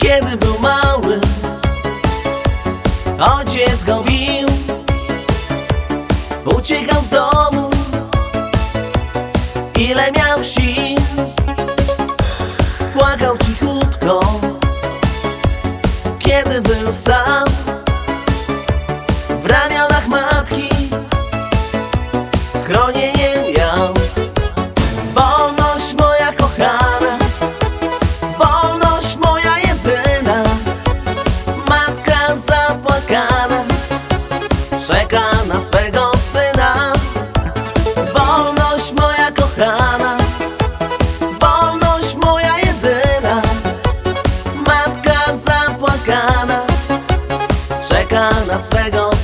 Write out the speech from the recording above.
Kiedy był mały, ojciec go bił. Uciekał z domu, ile miał sił. Płakał cichutko, kiedy był sam. W ramionach matki schronienie miał. Wolność moja kochana, wolność moja jedyna. Matka zapłakana czeka na swego syna. Wolność moja kochana, wolność moja jedyna. Matka zapłakana czeka na swego